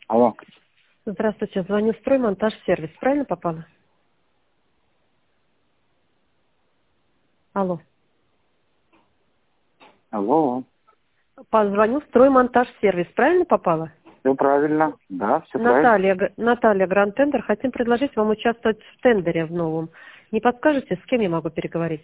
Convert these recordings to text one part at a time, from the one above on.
Алло. Здравствуйте, звоню в строймонтаж-сервис. Правильно попала? Алло. Алло. Позвоню в строймонтаж-сервис. Правильно попала? Все правильно. Да, все правильно. Наталья, Гранд Тендер. Хотим предложить вам участвовать в тендере в новом. Не подскажете, с кем я могу переговорить?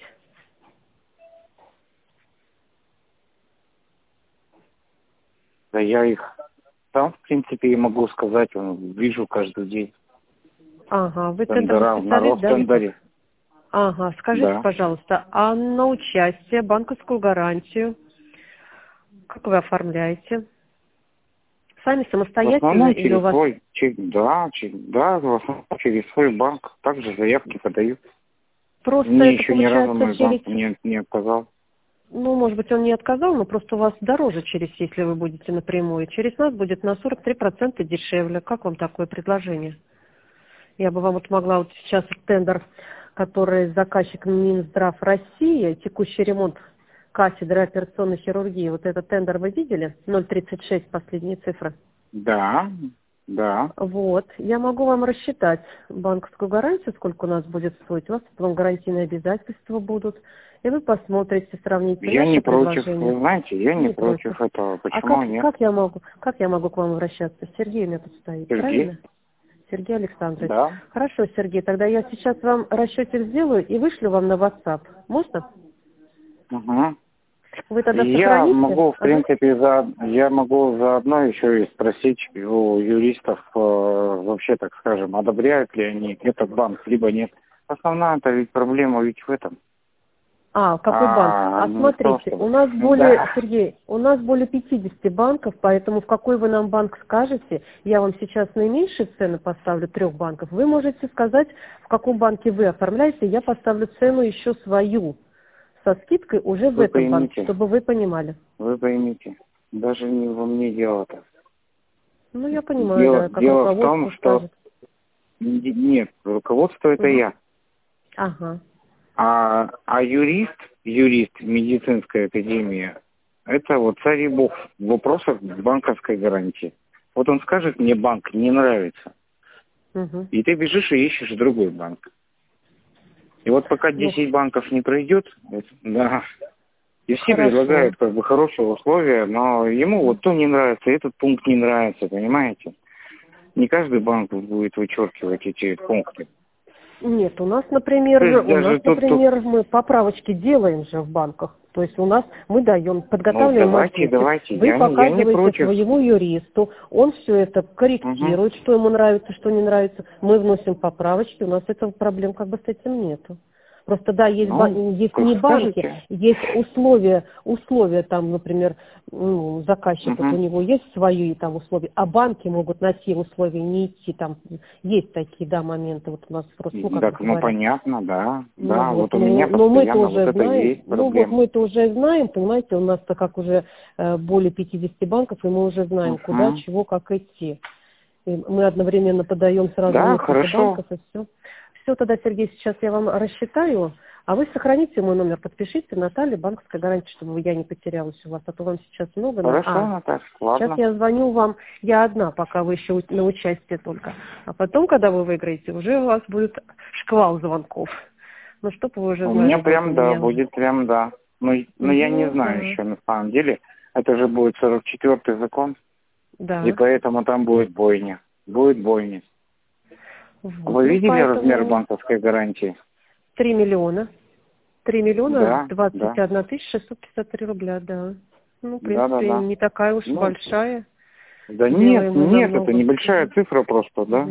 Да я их там, в принципе, и могу сказать, вижу каждый день. Ага, вы тендерный Тендера, на специалист, да, Виктор? Ростендере. Ага, скажите, Да. пожалуйста, а на участие, банковскую гарантию, как вы оформляете? Сами В самостоятельно основном или у через вас... свой, да, в основном через свой банк. Также заявки подаю. Просто Мне это еще ни разу получается мой через... банк не отказал. Ну, может быть, он не отказал, но просто у вас дороже через, если вы будете напрямую. Через нас будет на 43% дешевле. Как вам такое предложение? Я бы вам вот могла вот сейчас тендер, который заказчик Минздрав России, текущий ремонт кафедры операционной хирургии. Вот этот тендер вы видели? 0,36 последние цифры. Да, да. Вот. Я могу вам рассчитать банковскую гарантию, сколько у нас будет стоить. У вас потом гарантийные обязательства будут. И вы посмотрите, сравните Я наше не против, предложение. вы знаете, я не Не против против. этого. А Почему нет? как я могу к вам обращаться? Сергей меня тут стоит, Сергей? правильно? Сергей Александрович. Да. Хорошо, Сергей, тогда я сейчас вам расчетик сделаю и вышлю вам на WhatsApp. Можно? Угу. Вы тогда Я сохраните? могу, в Ага. принципе, я могу заодно еще и спросить у юристов, вообще, так скажем, одобряют ли они этот банк, либо нет. Основная-то ведь проблема ведь в этом. А, какой банк? А Не в том, смотрите, чтобы... у нас более, Да. Сергей, у нас более 50 банков, поэтому в какой вы нам банк скажете, я вам сейчас наименьшие цены поставлю 3 банков, вы можете сказать, в каком банке вы оформляете, я поставлю цену еще свою, со скидкой уже в Вы этом банке, поймите, чтобы вы понимали. даже не во мне дело-то. Ну, я понимаю, Дело, да, как дело в том, руководство что... скажет. Нет, руководство это Мгм. я. Ага. А юрист медицинской академии, это вот царь и бог в вопросах банковской гарантии. Вот он скажет, мне банк не нравится, Мгм. и ты бежишь и ищешь другой банк. И вот пока Ну, 10 банков не пройдет, да, и все хорошо. предлагают как бы хорошие условия, но ему вот то не нравится, этот пункт не нравится, понимаете? Не каждый банк будет вычеркивать эти пункты. Нет, у нас, То есть даже тут например, мы поправочки делаем же в банках. То есть у нас мы даем, ну подготавливаем давайте, маршрутик. Вы я не показываете против. своему юристу, он все это Угу. корректирует, что ему нравится, что не нравится. Мы вносим поправочки, у нас этого проблем как бы с этим нету. Просто да, есть, Ну, есть как не банки, скажете. есть условия там, например, ну, заказчик, вот у Угу. него есть свои там условия, а банки могут на те условия не идти, там есть такие, да, моменты, вот у нас просто, ну, как бы Так, ну говорят. понятно, да. Ну Да, вот, вот у меня но мы-то постоянно вот уже это и знаем, есть ну вот проблема. мы-то уже знаем, понимаете, у нас-то как уже более 50 банков, и мы уже знаем, куда, Угу. чего, как идти. И мы одновременно подаем сразу Да, несколько хорошо. банков, и все. Все, тогда, Сергей, сейчас я вам рассчитаю, а вы сохраните мой номер, подпишите, Наталья, банковская гарантия, чтобы я не потерялась у вас, а то вам сейчас много. Хорошо, Наташа, Сейчас ладно. я звоню вам, я одна, пока вы еще на участие только. А потом, когда вы выиграете, уже у вас будет шквал звонков. Ну, чтобы вы уже У знали, меня будет у прям, да, меня уже. будет прям, да. Но я не Ну, знаю да. еще на самом деле. Это же будет 44-й закон, и Да. поэтому там будет бойня. Будет бойня. Вот. Вы Ну, видели размер поэтому банковской гарантии? 3 миллиона. 3 миллиона Да, да. 21 тысяча 653 рубля, да. Ну, в Да, да, принципе, да. не такая уж Ну, большая. да нет, Делаем мы нет, это намного. небольшая цифра просто, да?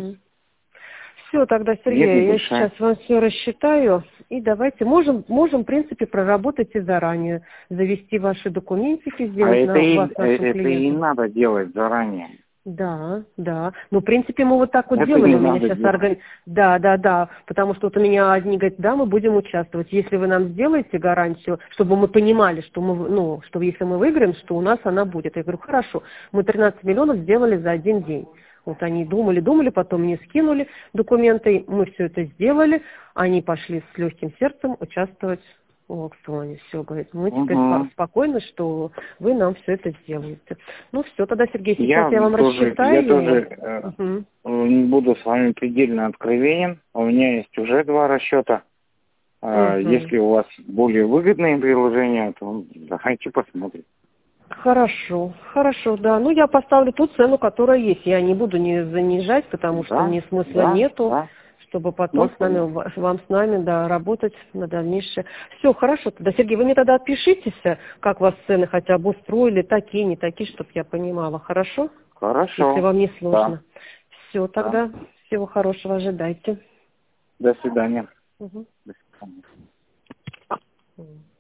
Все, тогда, Нет, Сергей, я небольшая. сейчас вам все рассчитаю. И давайте, можем, в принципе, проработать и заранее. Завести ваши документики, А сделать вас нашим это и клиентом. надо делать заранее. Да, да. Ну, в принципе, мы вот так вот Это делали. не У меня надо сейчас делать. Да. Потому что вот у меня одни говорят, да, мы будем участвовать. Если вы нам сделаете гарантию, чтобы мы понимали, что что если мы выиграем, что у нас она будет. Я говорю, хорошо. Мы 13 миллионов сделали за один день. Вот они думали, потом мне скинули документы, мы все это сделали, они пошли с легким сердцем участвовать у аукционе. Все, говорит, мы теперь спокойны, что вы нам все это сделаете. Ну все, тогда, Сергей, сейчас я вам рассчитаю. Я тоже не буду с вами предельно откровенен. У меня есть уже 2 расчета. Если у вас более выгодные предложения, то давайте посмотрим. Хорошо, да. Ну, я поставлю ту цену, которая есть. Я не буду не занижать, потому что мне смысла нету, чтобы потом вам с нами работать на дальнейшее. Все, хорошо. Тогда, Сергей, вы мне тогда отпишитесь, как вас цены хотя бы устроили, такие, не такие, чтобы я понимала. Хорошо? Хорошо. Если вам не сложно. Все, тогда всего хорошего ожидайте. До свидания. Угу. До свидания.